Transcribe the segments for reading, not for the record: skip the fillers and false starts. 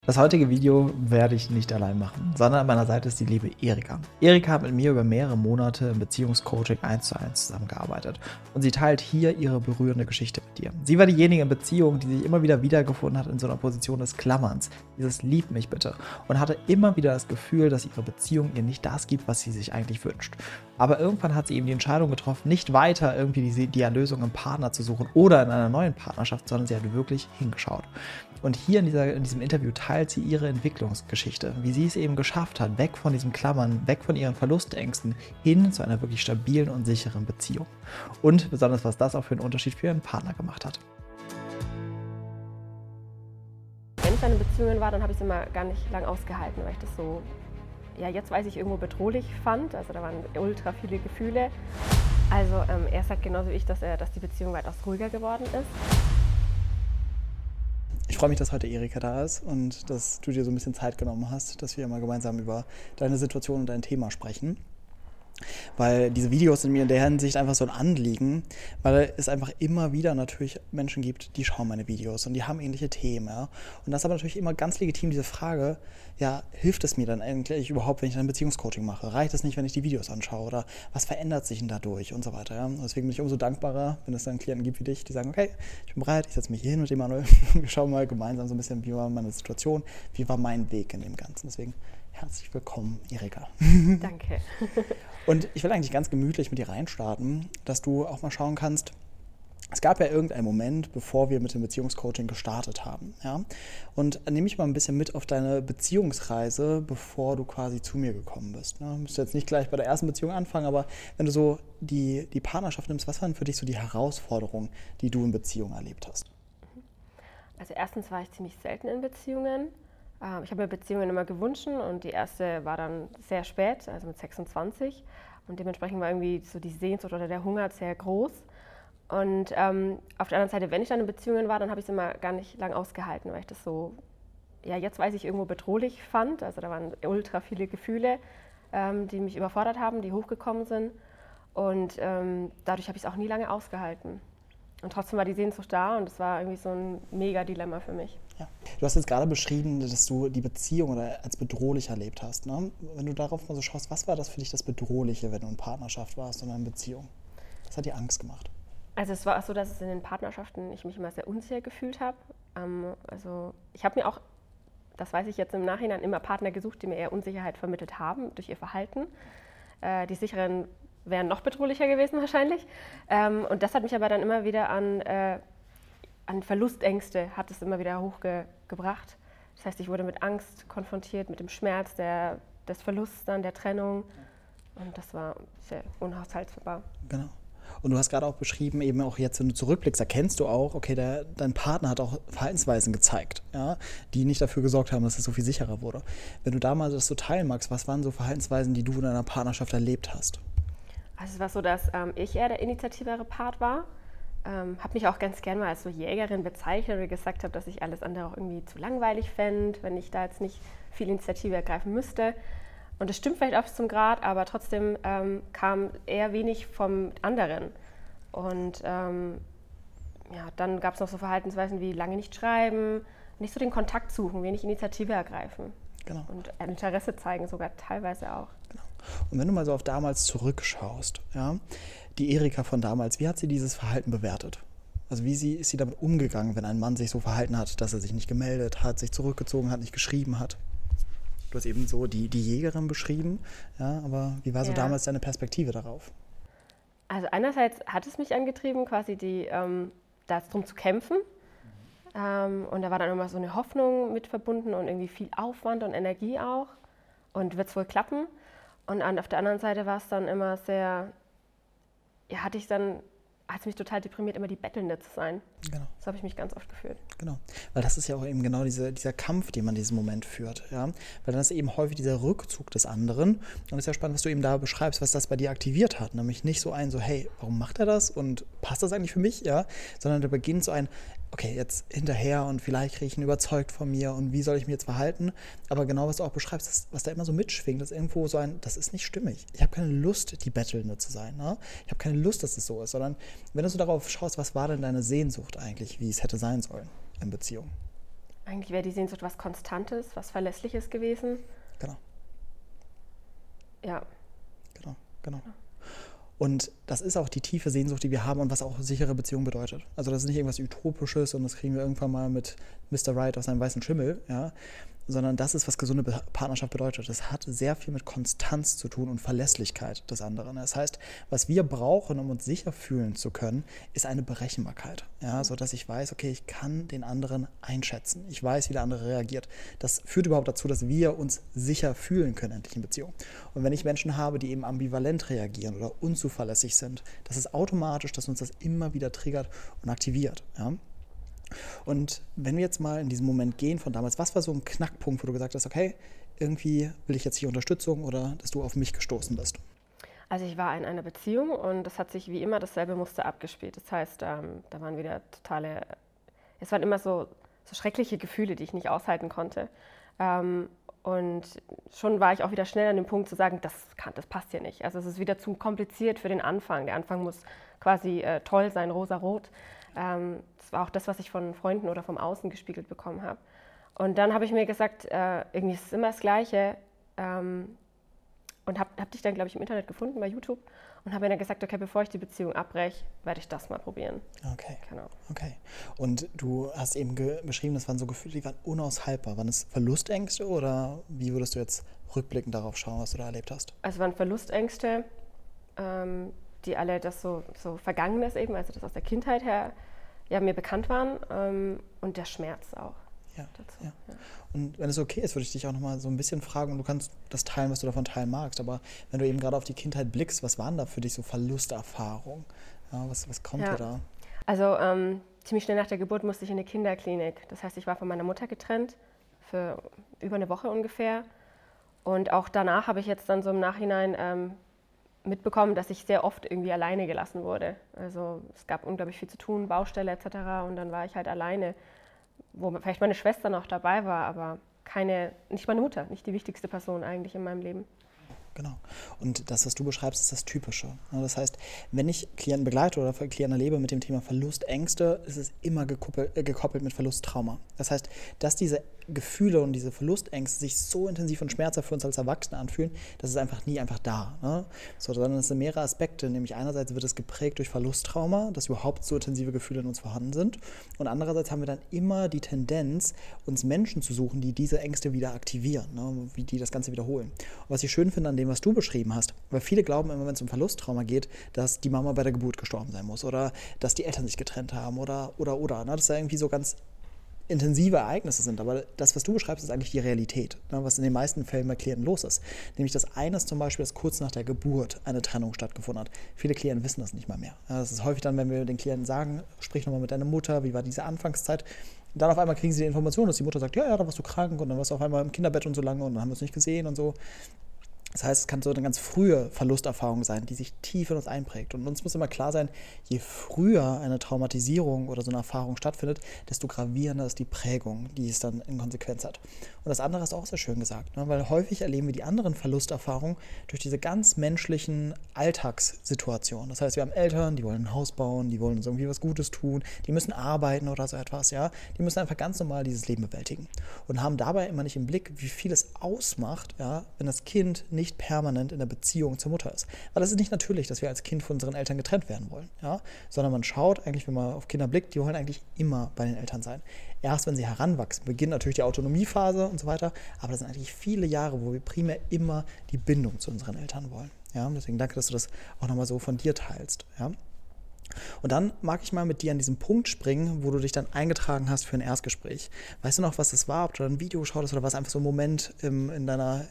Das heutige Video werde ich nicht allein machen, sondern an meiner Seite ist die liebe Erika. Erika hat mit mir über mehrere Monate im Beziehungscoaching 1:1 zusammengearbeitet und sie teilt hier ihre berührende Geschichte mit dir. Sie war diejenige in Beziehung, die sich immer wieder wiedergefunden hat in so einer Position des Klammerns, dieses "Lieb mich bitte", und hatte immer wieder das Gefühl, dass ihre Beziehung ihr nicht das gibt, was sie sich eigentlich wünscht. Aber irgendwann hat sie eben die Entscheidung getroffen, nicht weiter irgendwie die Erlösung im Partner zu suchen oder in einer neuen Partnerschaft, sondern sie hat wirklich hingeschaut. Und hier in diesem Interview teilt sie ihre Entwicklungsgeschichte, wie sie es eben geschafft hat, weg von diesem Klammern, weg von ihren Verlustängsten, hin zu einer wirklich stabilen und sicheren Beziehung. Und besonders, was das auch für einen Unterschied für ihren Partner gemacht hat. Wenn ich dann in Beziehungen war, dann habe ich es immer gar nicht lang ausgehalten, weil ich das so, jetzt weiß ich, irgendwo bedrohlich fand. Also da waren ultra viele Gefühle. Also er sagt genauso wie ich, dass die Beziehung weitaus ruhiger geworden ist. Ich freue mich, dass heute Erika da ist und dass du dir so ein bisschen Zeit genommen hast, dass wir mal gemeinsam über deine Situation und dein Thema sprechen. Weil diese Videos sind mir in der Hinsicht einfach so ein Anliegen, weil es einfach immer wieder natürlich Menschen gibt, die schauen meine Videos und die haben ähnliche Themen. Ja? Und das ist aber natürlich immer ganz legitim diese Frage, hilft es mir dann eigentlich überhaupt, wenn ich ein Beziehungscoaching mache? Reicht es nicht, wenn ich die Videos anschaue? Oder was verändert sich denn dadurch und so weiter? Ja? Und deswegen bin ich umso dankbarer, wenn es dann Klienten gibt wie dich, die sagen, okay, ich bin bereit, ich setze mich hier hin mit dem Manuel und wir schauen mal gemeinsam so ein bisschen, wie war meine Situation, wie war mein Weg in dem Ganzen. Deswegen herzlich willkommen, Erika. Danke. Und ich will eigentlich ganz gemütlich mit dir reinstarten, dass du auch mal schauen kannst, es gab ja irgendeinen Moment, bevor wir mit dem Beziehungscoaching gestartet haben. Ja? Und nehme ich mal ein bisschen mit auf deine Beziehungsreise, bevor du quasi zu mir gekommen bist. Ne? Du musst jetzt nicht gleich bei der ersten Beziehung anfangen, aber wenn du so die Partnerschaft nimmst, was waren für dich so die Herausforderungen, die du in Beziehungen erlebt hast? Also erstens war ich ziemlich selten in Beziehungen. Ich habe mir Beziehungen immer gewünscht und die erste war dann sehr spät, also mit 26. Und dementsprechend war irgendwie so die Sehnsucht oder der Hunger sehr groß. Und auf der anderen Seite, wenn ich dann in Beziehungen war, dann habe ich es immer gar nicht lang ausgehalten, weil ich das so, jetzt weiß ich, irgendwo bedrohlich fand. Also da waren ultra viele Gefühle, die mich überfordert haben, die hochgekommen sind. Und dadurch habe ich es auch nie lange ausgehalten. Und trotzdem war die Sehnsucht da und es war irgendwie so ein Mega-Dilemma für mich. Ja. Du hast jetzt gerade beschrieben, dass du die Beziehung als bedrohlich erlebt hast. Ne? Wenn du darauf mal so schaust, was war das für dich das Bedrohliche, wenn du in Partnerschaft warst oder in Beziehung? Was hat dir Angst gemacht? Also es war so, dass in den Partnerschaften ich mich immer sehr unsicher gefühlt habe. Also ich habe mir auch, das weiß ich jetzt im Nachhinein, immer Partner gesucht, die mir eher Unsicherheit vermittelt haben durch ihr Verhalten. Die sicheren wären noch bedrohlicher gewesen wahrscheinlich. Und das hat mich aber dann immer wieder an Verlustängste, hat es immer wieder hochgebracht. Das heißt, ich wurde mit Angst konfrontiert, mit dem Schmerz des Verlusts, dann der Trennung. Und das war sehr unaushaltbar. Genau. Und du hast gerade auch beschrieben, eben auch jetzt, wenn du zurückblickst, erkennst du auch, okay, dein Partner hat auch Verhaltensweisen gezeigt, ja, die nicht dafür gesorgt haben, dass es so viel sicherer wurde. Wenn du da mal das so teilen magst, was waren so Verhaltensweisen, die du in deiner Partnerschaft erlebt hast? Also es war so, dass ich eher der initiativere Part war. Habe mich auch ganz gerne mal als so Jägerin bezeichnet oder gesagt habe, dass ich alles andere auch irgendwie zu langweilig fände, wenn ich da jetzt nicht viel Initiative ergreifen müsste. Und das stimmt vielleicht auch bis zum Grad, aber trotzdem kam eher wenig vom anderen. Und dann gab es noch so Verhaltensweisen wie lange nicht schreiben, nicht so den Kontakt suchen, wenig Initiative ergreifen. Genau. Und Interesse zeigen sogar teilweise auch. Genau. Und wenn du mal so auf damals zurückschaust, die Erika von damals, wie hat sie dieses Verhalten bewertet? Also ist sie damit umgegangen, wenn ein Mann sich so verhalten hat, dass er sich nicht gemeldet hat, sich zurückgezogen hat, nicht geschrieben hat? Du hast eben so die Jägerin beschrieben, aber wie war so damals deine Perspektive darauf? Also einerseits hat es mich angetrieben, quasi darum zu kämpfen. Und da war dann immer so eine Hoffnung mit verbunden und irgendwie viel Aufwand und Energie auch. Und wird es wohl klappen? Und auf der anderen Seite war es dann immer sehr, hat es mich total deprimiert, immer die Bettelnde zu sein. Genau. So habe ich mich ganz oft gefühlt. Genau, weil das ist ja auch eben genau dieser Kampf, den man in diesem Moment führt. Ja? Weil dann ist eben häufig dieser Rückzug des anderen. Und es ist ja spannend, was du eben da beschreibst, was das bei dir aktiviert hat. Nämlich nicht so hey, warum macht er das und passt das eigentlich für mich? Ja? Sondern da beginnt so okay, jetzt hinterher und vielleicht kriege ich ihn überzeugt von mir und wie soll ich mich jetzt verhalten? Aber genau, was du auch beschreibst, was da immer so mitschwingt, ist irgendwo so das ist nicht stimmig. Ich habe keine Lust, die Bettelnde zu sein. Ne? Ich habe keine Lust, dass es so ist, sondern wenn du so darauf schaust, was war denn deine Sehnsucht eigentlich, wie es hätte sein sollen in Beziehung? Eigentlich wäre die Sehnsucht was Konstantes, was Verlässliches gewesen. Genau. Ja. Genau. Und das ist auch die tiefe Sehnsucht, die wir haben und was auch sichere Beziehung bedeutet. Also das ist nicht irgendwas Utopisches und das kriegen wir irgendwann mal mit Mr. Right aus seinem weißen Schimmel, ja, sondern das ist, was gesunde Partnerschaft bedeutet. Das hat sehr viel mit Konstanz zu tun und Verlässlichkeit des anderen. Das heißt, was wir brauchen, um uns sicher fühlen zu können, ist eine Berechenbarkeit. Ja, sodass ich weiß, okay, ich kann den anderen einschätzen. Ich weiß, wie der andere reagiert. Das führt überhaupt dazu, dass wir uns sicher fühlen können, endlich in Beziehung. Und wenn ich Menschen habe, die eben ambivalent reagieren oder unzuverlässig sind, das ist automatisch, dass uns das immer wieder triggert und aktiviert. Ja? Und wenn wir jetzt mal in diesen Moment gehen von damals, was war so ein Knackpunkt, wo du gesagt hast, okay, irgendwie will ich jetzt hier Unterstützung oder dass du auf mich gestoßen bist? Also ich war in einer Beziehung und das hat sich wie immer dasselbe Muster abgespielt. Das heißt, da waren wieder es waren immer so schreckliche Gefühle, die ich nicht aushalten konnte. Und schon war ich auch wieder schnell an dem Punkt zu sagen, das passt hier nicht. Also es ist wieder zu kompliziert für den Anfang. Der Anfang muss quasi toll sein, rosa-rot. Das war auch das, was ich von Freunden oder vom Außen gespiegelt bekommen habe. Und dann habe ich mir gesagt, irgendwie ist es immer das Gleiche. Und hab dich dann, glaube ich, im Internet gefunden, bei YouTube. Und habe mir dann gesagt, okay, bevor ich die Beziehung abbreche, werde ich das mal probieren. Okay. Genau. Okay. Und du hast eben beschrieben, das waren so Gefühle, die waren unaushaltbar. Waren es Verlustängste oder wie würdest du jetzt rückblickend darauf schauen, was du da erlebt hast? Also es waren Verlustängste, die alle das so Vergangenes eben, also das aus der Kindheit her, ja, mir bekannt waren. Und der Schmerz auch. Ja, dazu. Ja. Und wenn es okay ist, würde ich dich auch noch mal so ein bisschen fragen, und du kannst das teilen, was du davon teilen magst, aber wenn du eben gerade auf die Kindheit blickst, was waren da für dich so Verlusterfahrungen? Ja, was kommt dir da? Also ziemlich schnell nach der Geburt musste ich in eine Kinderklinik. Das heißt, ich war von meiner Mutter getrennt für über eine Woche ungefähr. Und auch danach habe ich jetzt dann so im Nachhinein mitbekommen, dass ich sehr oft irgendwie alleine gelassen wurde. Also es gab unglaublich viel zu tun, Baustelle etc. Und dann war ich halt alleine, wo vielleicht meine Schwester noch dabei war, aber nicht meine Mutter, nicht die wichtigste Person eigentlich in meinem Leben. Genau. Und das, was du beschreibst, ist das Typische. Das heißt, wenn ich Klienten begleite oder Klienten erlebe mit dem Thema Verlustängste, ist es immer gekoppelt mit Verlusttrauma. Das heißt, dass diese Gefühle und diese Verlustängste sich so intensiv und schmerzhaft für uns als Erwachsene anfühlen, das ist einfach nie einfach da. Ne? Sondern es sind mehrere Aspekte, nämlich einerseits wird es geprägt durch Verlusttrauma, dass überhaupt so intensive Gefühle in uns vorhanden sind, und andererseits haben wir dann immer die Tendenz, uns Menschen zu suchen, die diese Ängste wieder aktivieren, ne? Wie die das Ganze wiederholen. Und was ich schön finde an dem, was du beschrieben hast, weil viele glauben immer, wenn es um Verlusttrauma geht, dass die Mama bei der Geburt gestorben sein muss oder dass die Eltern sich getrennt haben oder. Ne? Das ist ja irgendwie so ganz intensive Ereignisse sind, aber das, was du beschreibst, ist eigentlich die Realität, ne, was in den meisten Fällen bei Klienten los ist. Nämlich das eine ist zum Beispiel, dass kurz nach der Geburt eine Trennung stattgefunden hat. Viele Klienten wissen das nicht mal mehr. Ja, das ist häufig dann, wenn wir den Klienten sagen, sprich nochmal mit deiner Mutter, wie war diese Anfangszeit, dann auf einmal kriegen sie die Information, dass die Mutter sagt, ja, da warst du krank und dann warst du auf einmal im Kinderbett und so lange und dann haben wir uns nicht gesehen und so. Das heißt, es kann so eine ganz frühe Verlusterfahrung sein, die sich tief in uns einprägt. Und uns muss immer klar sein, je früher eine Traumatisierung oder so eine Erfahrung stattfindet, desto gravierender ist die Prägung, die es dann in Konsequenz hat. Und das andere ist auch sehr schön gesagt, ne? Weil häufig erleben wir die anderen Verlusterfahrungen durch diese ganz menschlichen Alltagssituationen. Das heißt, wir haben Eltern, die wollen ein Haus bauen, die wollen uns irgendwie was Gutes tun, die müssen arbeiten oder so etwas, ja. Die müssen einfach ganz normal dieses Leben bewältigen und haben dabei immer nicht im Blick, wie viel es ausmacht, ja, wenn das Kind nicht permanent in der Beziehung zur Mutter ist. Weil es ist nicht natürlich, dass wir als Kind von unseren Eltern getrennt werden wollen, ja? Sondern man schaut eigentlich, wenn man auf Kinder blickt, die wollen eigentlich immer bei den Eltern sein. Erst wenn sie heranwachsen, beginnt natürlich die Autonomiephase und so weiter, aber das sind eigentlich viele Jahre, wo wir primär immer die Bindung zu unseren Eltern wollen. Ja? Deswegen danke, dass du das auch nochmal so von dir teilst. Ja? Und dann mag ich mal mit dir an diesen Punkt springen, wo du dich dann eingetragen hast für ein Erstgespräch. Weißt du noch, was das war? Ob du ein Video geschaut hast oder war es einfach so ein Moment in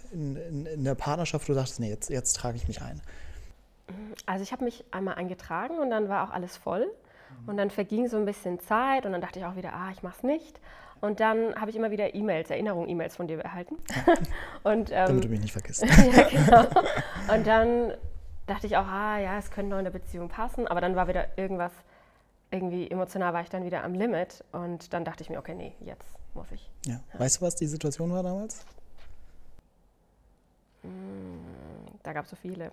der Partnerschaft, wo du dachtest, nee, jetzt trage ich mich ein? Also ich habe mich einmal eingetragen und dann war auch alles voll. Und dann verging so ein bisschen Zeit und dann dachte ich auch wieder, ich mach's nicht. Und dann habe ich immer wieder Erinnerung-E-Mails von dir erhalten. Und, damit du mich nicht vergisst. Ja, genau. Und dann dachte ich auch, es könnte noch in der Beziehung passen. Aber dann war wieder irgendwie emotional war ich dann wieder am Limit. Und dann dachte ich mir, okay, nee, jetzt muss ich. Ja. Weißt du, was die Situation war damals? Da gab es so viele.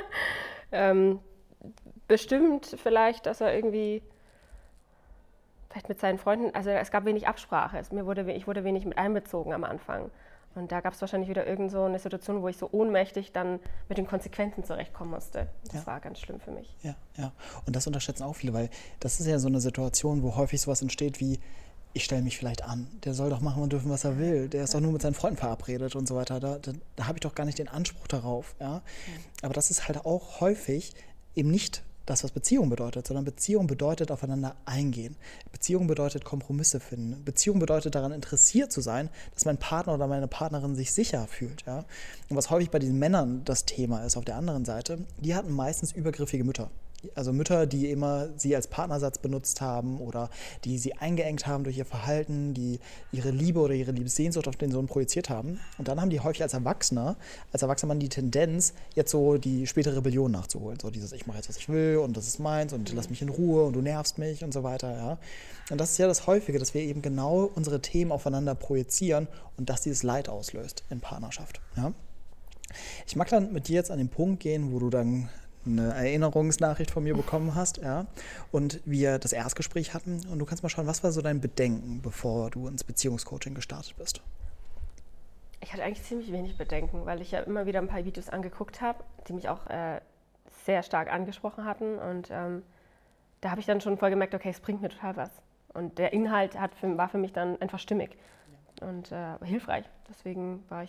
Bestimmt vielleicht, dass er irgendwie vielleicht mit seinen Freunden, also es gab wenig Absprache. Ich wurde wenig mit einbezogen am Anfang. Und da gab es wahrscheinlich wieder irgend so eine Situation, wo ich so ohnmächtig dann mit den Konsequenzen zurechtkommen musste. Das war ganz schlimm für mich. Ja, ja. Und das unterschätzen auch viele, weil das ist ja so eine Situation, wo häufig sowas entsteht wie, ich stelle mich vielleicht an, der soll doch machen und dürfen, was er will. Der ist doch nur mit seinen Freunden verabredet und so weiter. Da habe ich doch gar nicht den Anspruch darauf. Ja? Aber das ist halt auch häufig eben nicht das, was Beziehung bedeutet, sondern Beziehung bedeutet aufeinander eingehen. Beziehung bedeutet Kompromisse finden. Beziehung bedeutet daran interessiert zu sein, dass mein Partner oder meine Partnerin sich sicher fühlt. Ja? Und was häufig bei diesen Männern das Thema ist auf der anderen Seite, die hatten meistens übergriffige Mütter. Also Mütter, die immer sie als Partnersatz benutzt haben oder die sie eingeengt haben durch ihr Verhalten, die ihre Liebe oder ihre Liebessehnsucht auf den Sohn projiziert haben. Und dann haben die häufig als erwachsener Mann die Tendenz, jetzt so die späte Rebellion nachzuholen. So dieses, ich mache jetzt, was ich will und das ist meins und lass mich in Ruhe und du nervst mich und so weiter. Ja. Und das ist ja das Häufige, dass wir eben genau unsere Themen aufeinander projizieren und dass dieses Leid auslöst in Partnerschaft. Ja. Ich mag dann mit dir jetzt an den Punkt gehen, wo du dann eine Erinnerungsnachricht von mir bekommen hast, ja, und wir das Erstgespräch hatten und du kannst mal schauen, was war so dein Bedenken, bevor du ins Beziehungscoaching gestartet bist? Ich hatte eigentlich ziemlich wenig Bedenken, weil ich ja immer wieder ein paar Videos angeguckt habe, die mich auch sehr stark angesprochen hatten und da habe ich dann schon voll gemerkt, okay, es bringt mir total was und der Inhalt war für mich dann einfach stimmig und hilfreich, deswegen war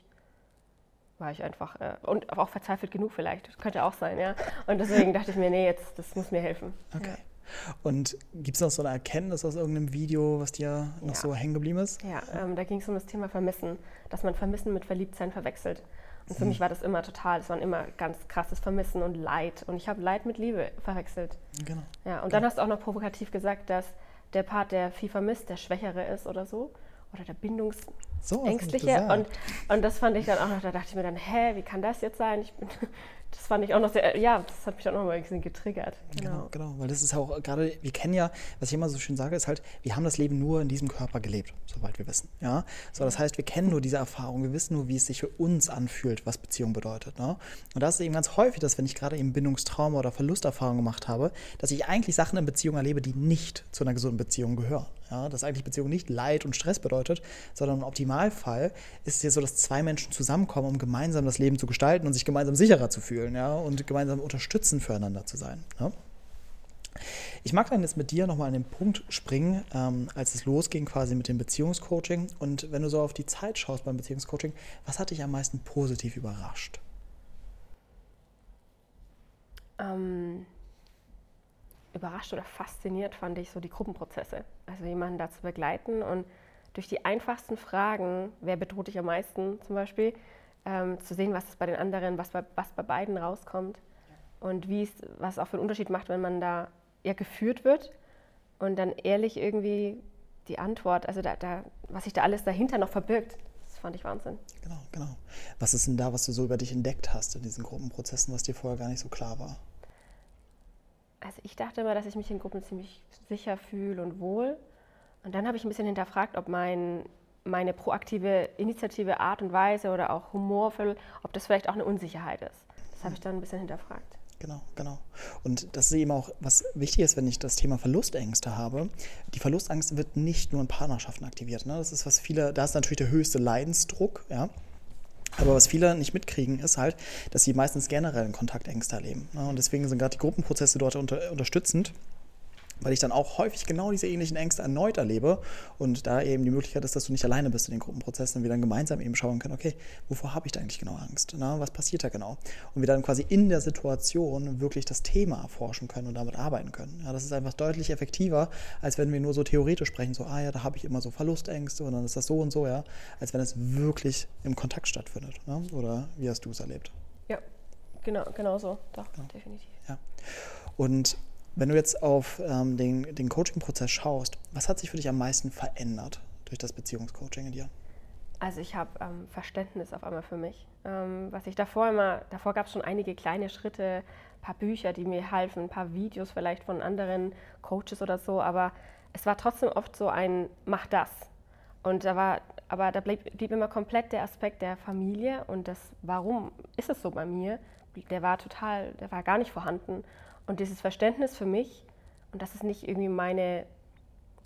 ich einfach und auch verzweifelt genug vielleicht, das könnte auch sein, ja. Und deswegen dachte ich mir, nee, jetzt, das muss mir helfen. Okay. Ja. Und gibt es noch so eine Erkenntnis aus irgendeinem Video, was dir noch so hängen geblieben ist? Ja, da ging es um das Thema Vermissen, dass man Vermissen mit Verliebtsein verwechselt. Und für mich war das immer das waren immer ganz krasses Vermissen und Leid. Und ich habe Leid mit Liebe verwechselt. Genau. Ja, und dann hast du auch noch provokativ gesagt, dass der Part, der viel vermisst, der Schwächere ist oder so. Oder der Bindungsängstliche. Und das fand ich dann auch noch, da dachte ich mir dann, wie kann das jetzt sein? Das fand ich auch noch sehr, das hat mich dann auch noch mal ein bisschen getriggert. Genau, weil das ist auch gerade, wir kennen ja, was ich immer so schön sage, ist halt, wir haben das Leben nur in diesem Körper gelebt, soweit wir wissen. Ja? So, das heißt, wir kennen nur diese Erfahrung, wir wissen nur, wie es sich für uns anfühlt, was Beziehung bedeutet. Ne? Und das ist eben ganz häufig, dass wenn ich gerade eben Bindungstrauma oder Verlusterfahrung gemacht habe, dass ich eigentlich Sachen in Beziehung erlebe, die nicht zu einer gesunden Beziehung gehören. Ja? Dass eigentlich Beziehung nicht Leid und Stress bedeutet, sondern im Optimalfall ist es ja so, dass zwei Menschen zusammenkommen, um gemeinsam das Leben zu gestalten und sich gemeinsam sicherer zu fühlen. Ja, und gemeinsam unterstützend füreinander zu sein. Ja. Ich mag dann jetzt mit dir nochmal an den Punkt springen, als es losging quasi mit dem Beziehungscoaching. Und wenn du so auf die Zeit schaust beim Beziehungscoaching, was hat dich am meisten positiv überrascht? Überrascht oder fasziniert fand ich so die Gruppenprozesse. Also jemanden da zu begleiten und durch die einfachsten Fragen, wer bedroht dich am meisten zum Beispiel, zu sehen, was ist bei den anderen, was bei beiden rauskommt und was auch für einen Unterschied macht, wenn man da geführt wird und dann ehrlich irgendwie die Antwort, also was sich da alles dahinter noch verbirgt, das fand ich Wahnsinn. Genau. Was ist denn da, was du so über dich entdeckt hast in diesen Gruppenprozessen, was dir vorher gar nicht so klar war? Also ich dachte immer, dass ich mich in Gruppen ziemlich sicher fühle und wohl und dann habe ich ein bisschen hinterfragt, ob meine proaktive, initiative Art und Weise oder auch humorvoll, ob das vielleicht auch eine Unsicherheit ist. Das habe ich dann ein bisschen hinterfragt. Genau. Und das ist eben auch, was wichtig ist, wenn ich das Thema Verlustängste habe. Die Verlustangst wird nicht nur in Partnerschaften aktiviert. Ne? Das ist, da ist natürlich der höchste Leidensdruck, ja. Aber was viele nicht mitkriegen, ist halt, dass sie meistens generell Kontaktängste erleben. Ne? Und deswegen sind gerade die Gruppenprozesse dort unterstützend, weil ich dann auch häufig genau diese ähnlichen Ängste erneut erlebe und da eben die Möglichkeit ist, dass du nicht alleine bist in den Gruppenprozessen und wir dann gemeinsam eben schauen können, okay, wovor habe ich da eigentlich genau Angst? Na, was passiert da genau? Und wir dann quasi in der Situation wirklich das Thema erforschen können und damit arbeiten können. Ja, das ist einfach deutlich effektiver, als wenn wir nur so theoretisch sprechen, so, da habe ich immer so Verlustängste und dann ist das so und so, ja, als wenn es wirklich im Kontakt stattfindet. Ne? Oder wie hast du es erlebt? Ja, genau so, doch, definitiv. Ja. Und wenn du jetzt auf den Coaching-Prozess schaust, was hat sich für dich am meisten verändert durch das Beziehungscoaching in dir? Also ich habe Verständnis auf einmal für mich. Was ich davor gab es schon einige kleine Schritte, ein paar Bücher, die mir halfen, ein paar Videos vielleicht von anderen Coaches oder so, aber es war trotzdem oft so ein mach das. Und da blieb immer komplett der Aspekt der Familie und das warum ist es so bei mir, der war gar nicht vorhanden. Und dieses Verständnis für mich und dass es nicht irgendwie meine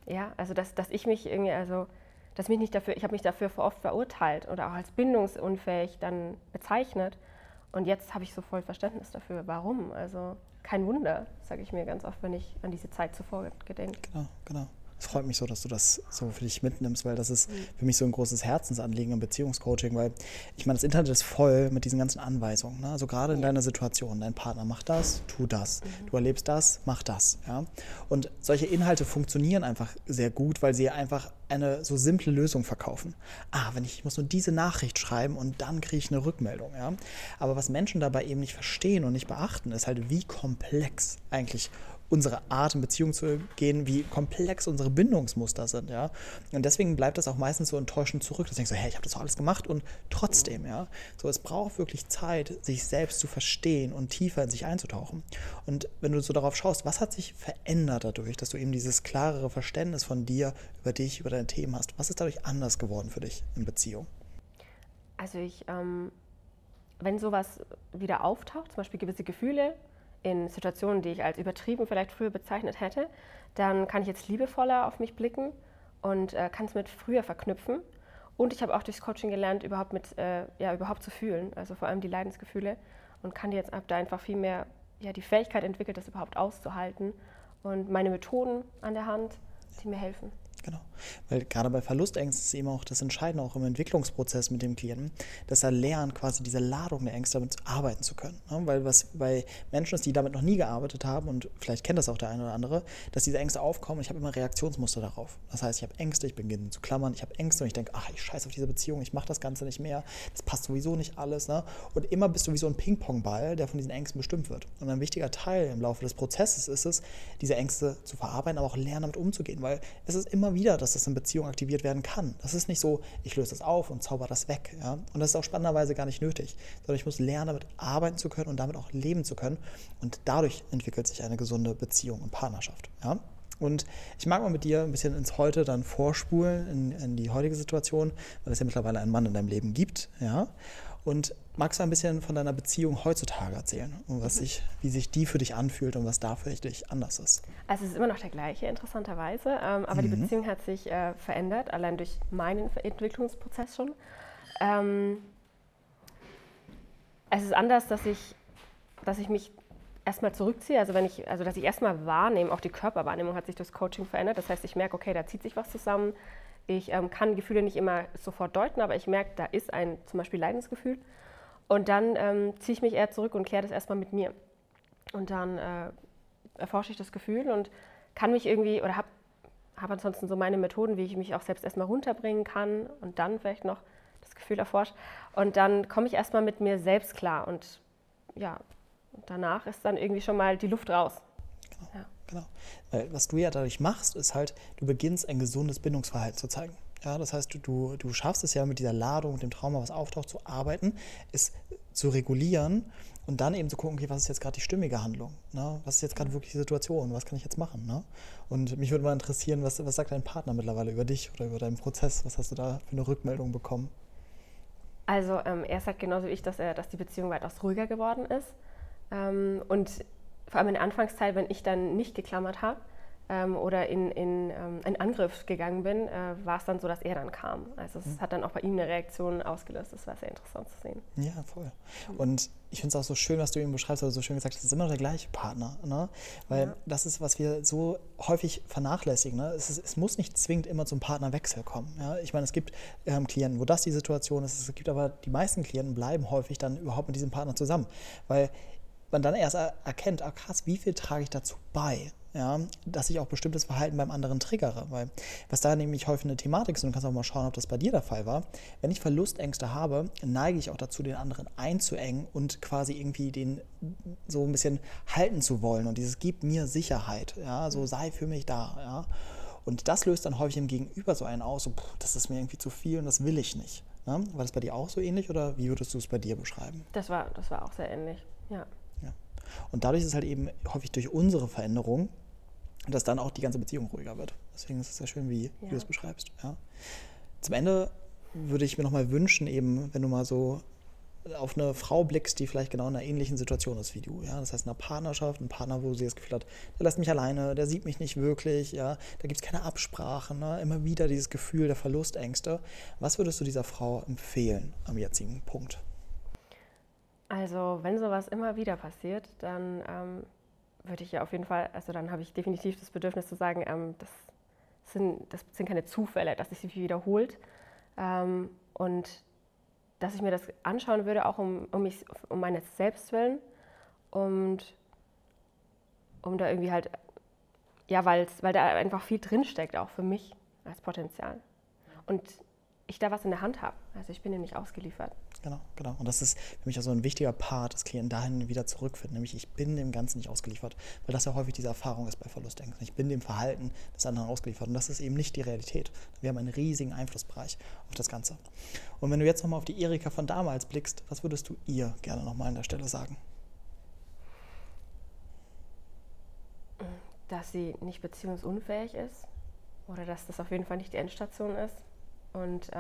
Ja, also dass ich mich irgendwie, also dass mich nicht dafür, ich habe mich dafür oft verurteilt oder auch als bindungsunfähig dann bezeichnet. Und jetzt habe ich so voll Verständnis dafür. Warum? Also kein Wunder, sage ich mir ganz oft, wenn ich an diese Zeit zuvor gedenke. Genau. Es freut mich so, dass du das so für dich mitnimmst, weil das ist für mich so ein großes Herzensanliegen im Beziehungscoaching, weil ich meine, das Internet ist voll mit diesen ganzen Anweisungen. Ne? Also gerade in deiner Situation, dein Partner macht das, tu das, du erlebst das, mach das. Ja? Und solche Inhalte funktionieren einfach sehr gut, weil sie einfach eine so simple Lösung verkaufen. Ich muss nur diese Nachricht schreiben und dann kriege ich eine Rückmeldung. Ja? Aber was Menschen dabei eben nicht verstehen und nicht beachten, ist halt, wie komplex eigentlich unsere Art in Beziehung zu gehen, wie komplex unsere Bindungsmuster sind, ja. Und deswegen bleibt das auch meistens so enttäuschend zurück. Du denkst so, ich habe das doch alles gemacht und trotzdem, ja. So, es braucht wirklich Zeit, sich selbst zu verstehen und tiefer in sich einzutauchen. Und wenn du so darauf schaust, was hat sich verändert dadurch, dass du eben dieses klarere Verständnis von dir, über dich, über deine Themen hast? Was ist dadurch anders geworden für dich in Beziehung? Also wenn sowas wieder auftaucht, zum Beispiel gewisse Gefühle, in Situationen, die ich als übertrieben vielleicht früher bezeichnet hätte, dann kann ich jetzt liebevoller auf mich blicken und kann es mit früher verknüpfen. Und ich habe auch durchs Coaching gelernt, überhaupt zu fühlen, also vor allem die Leidensgefühle, und kann jetzt ab da einfach viel mehr die Fähigkeit entwickelt, das überhaupt auszuhalten und meine Methoden an der Hand, die mir helfen. Genau, weil gerade bei Verlustängsten ist eben auch das Entscheidende, auch im Entwicklungsprozess mit dem Klienten, dass er lernt, quasi diese Ladung der Ängste damit arbeiten zu können. Ja, weil was bei Menschen ist, die damit noch nie gearbeitet haben, und vielleicht kennt das auch der eine oder andere, dass diese Ängste aufkommen und ich habe immer Reaktionsmuster darauf. Das heißt, ich habe Ängste, ich beginne zu klammern, ich habe Ängste und ich denke, ich scheiße auf diese Beziehung, ich mache das Ganze nicht mehr, das passt sowieso nicht alles. Ne? Und immer bist du wie so ein Ping-Pong-Ball, der von diesen Ängsten bestimmt wird. Und ein wichtiger Teil im Laufe des Prozesses ist es, diese Ängste zu verarbeiten, aber auch lernen, damit umzugehen, weil es ist immer wieder, dass das in Beziehung aktiviert werden kann. Das ist nicht so, ich löse das auf und zauber das weg. Ja? Und das ist auch spannenderweise gar nicht nötig, sondern ich muss lernen, damit arbeiten zu können und damit auch leben zu können. Und dadurch entwickelt sich eine gesunde Beziehung und Partnerschaft. Ja? Und ich mag mal mit dir ein bisschen ins Heute dann vorspulen, in die heutige Situation, weil es ja mittlerweile einen Mann in deinem Leben gibt. Ja? Und magst du ein bisschen von deiner Beziehung heutzutage erzählen und wie sich die für dich anfühlt und was da für dich anders ist? Also es ist immer noch der gleiche, interessanterweise, aber die Beziehung hat sich verändert, allein durch meinen Entwicklungsprozess schon. Es ist anders, dass ich mich erstmal zurückziehe, dass ich erstmal wahrnehme, auch die Körperwahrnehmung hat sich durchs Coaching verändert. Das heißt, ich merke, okay, da zieht sich was zusammen. Ich kann Gefühle nicht immer sofort deuten, aber ich merke, da ist ein zum Beispiel Leidensgefühl. Und dann ziehe ich mich eher zurück und kläre das erstmal mit mir. Und dann erforsche ich das Gefühl und kann mich irgendwie, oder habe ansonsten so meine Methoden, wie ich mich auch selbst erstmal runterbringen kann und dann vielleicht noch das Gefühl erforsche. Und dann komme ich erstmal mit mir selbst klar. Und danach ist dann irgendwie schon mal die Luft raus. Genau. Weil was du ja dadurch machst, ist halt, du beginnst ein gesundes Bindungsverhalten zu zeigen. Ja, das heißt, du schaffst es ja mit dieser Ladung, mit dem Trauma, was auftaucht, zu arbeiten, es zu regulieren und dann eben zu gucken, okay, was ist jetzt gerade die stimmige Handlung? Ne? Was ist jetzt gerade wirklich die Situation? Was kann ich jetzt machen? Ne? Und mich würde mal interessieren, was sagt dein Partner mittlerweile über dich oder über deinen Prozess? Was hast du da für eine Rückmeldung bekommen? Also er sagt genauso wie ich, dass die Beziehung weitaus ruhiger geworden ist. Und vor allem in der Anfangszeit, wenn ich dann nicht geklammert habe oder in Angriff gegangen bin, war es dann so, dass er dann kam. Also es hat dann auch bei ihm eine Reaktion ausgelöst. Das war sehr interessant zu sehen. Ja, voll. Und ich finde es auch so schön, was du eben beschreibst, oder so schön gesagt hast, es ist immer noch der gleiche Partner. Ne? Weil das ist, was wir so häufig vernachlässigen. Ne? Es muss nicht zwingend immer zum Partnerwechsel kommen. Ja? Ich meine, es gibt Klienten, wo das die Situation ist. Es gibt aber, die meisten Klienten bleiben häufig dann überhaupt mit diesem Partner zusammen. Weil man dann erst erkennt, krass, wie viel trage ich dazu bei, ja, dass ich auch bestimmtes Verhalten beim anderen triggere. Weil was da nämlich häufig eine Thematik ist, und du kannst auch mal schauen, ob das bei dir der Fall war, wenn ich Verlustängste habe, neige ich auch dazu, den anderen einzuengen und quasi irgendwie den so ein bisschen halten zu wollen. Und dieses gibt mir Sicherheit, ja, so sei für mich da. Ja. Und das löst dann häufig im Gegenüber so einen aus, so, das ist mir irgendwie zu viel und das will ich nicht. Ja. War das bei dir auch so ähnlich oder wie würdest du es bei dir beschreiben? Das war auch sehr ähnlich, ja. Und dadurch ist es halt eben häufig durch unsere Veränderung, dass dann auch die ganze Beziehung ruhiger wird. Deswegen ist es sehr schön, wie du es beschreibst. Ja. Zum Ende würde ich mir nochmal wünschen, eben, wenn du mal so auf eine Frau blickst, die vielleicht genau in einer ähnlichen Situation ist wie du. Ja? Das heißt, in einer Partnerschaft, ein Partner, wo sie das Gefühl hat, der lässt mich alleine, der sieht mich nicht wirklich, ja? Da gibt es keine Absprachen, ne? Immer wieder dieses Gefühl der Verlustängste. Was würdest du dieser Frau empfehlen am jetzigen Punkt? Also wenn sowas immer wieder passiert, dann würde ich ja auf jeden Fall, also dann habe ich definitiv das Bedürfnis zu sagen, das sind keine Zufälle, dass es sich wiederholt und dass ich mir das anschauen würde, auch um meines Selbst willen und um da irgendwie halt, ja, weil da einfach viel drinsteckt, auch für mich als Potenzial. Und ich da was in der Hand habe. Also ich bin ihm nicht ausgeliefert. Genau. Und das ist für mich auch so ein wichtiger Part, dass Klienten dahin wieder zurückfinden. Nämlich, ich bin dem Ganzen nicht ausgeliefert. Weil das ja häufig diese Erfahrung ist bei Verlustängsten. Ich bin dem Verhalten des anderen ausgeliefert. Und das ist eben nicht die Realität. Wir haben einen riesigen Einflussbereich auf das Ganze. Und wenn du jetzt nochmal auf die Erika von damals blickst, was würdest du ihr gerne nochmal an der Stelle sagen? Dass sie nicht beziehungsunfähig ist. Oder dass das auf jeden Fall nicht die Endstation ist. Und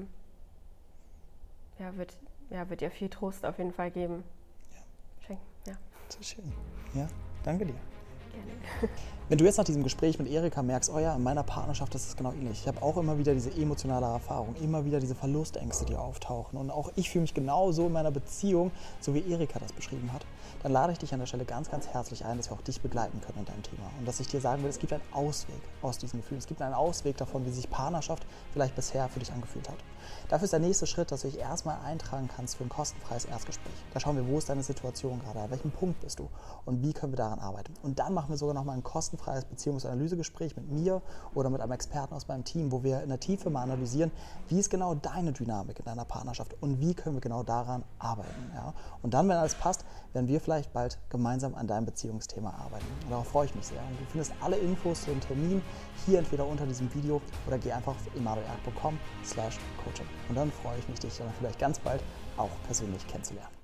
wird ihr viel Trost auf jeden Fall geben. Ja. Schenken, ja. Sehr schön. Ja, danke dir. Gerne. Wenn du jetzt nach diesem Gespräch mit Erika merkst, oh ja, in meiner Partnerschaft ist es genau ähnlich. Ich habe auch immer wieder diese emotionale Erfahrung, immer wieder diese Verlustängste, die auftauchen. Und auch ich fühle mich genauso in meiner Beziehung, so wie Erika das beschrieben hat. Dann lade ich dich an der Stelle ganz, ganz herzlich ein, dass wir auch dich begleiten können in deinem Thema. Und dass ich dir sagen will, es gibt einen Ausweg aus diesen Gefühlen. Es gibt einen Ausweg davon, wie sich Partnerschaft vielleicht bisher für dich angefühlt hat. Dafür ist der nächste Schritt, dass du dich erstmal eintragen kannst für ein kostenfreies Erstgespräch. Da schauen wir, wo ist deine Situation gerade, an welchem Punkt bist du und wie können wir daran arbeiten. Und dann machen wir sogar nochmal ein kostenfreies Beziehungsanalysegespräch mit mir oder mit einem Experten aus meinem Team, wo wir in der Tiefe mal analysieren, wie ist genau deine Dynamik in deiner Partnerschaft und wie können wir genau daran arbeiten. Ja? Und dann, wenn alles passt, werden wir vielleicht bald gemeinsam an deinem Beziehungsthema arbeiten. Und darauf freue ich mich sehr. Und du findest alle Infos zu dem Termin hier entweder unter diesem Video oder geh einfach auf emanuelerk.com/coaching. Und dann freue ich mich, dich dann vielleicht ganz bald auch persönlich kennenzulernen.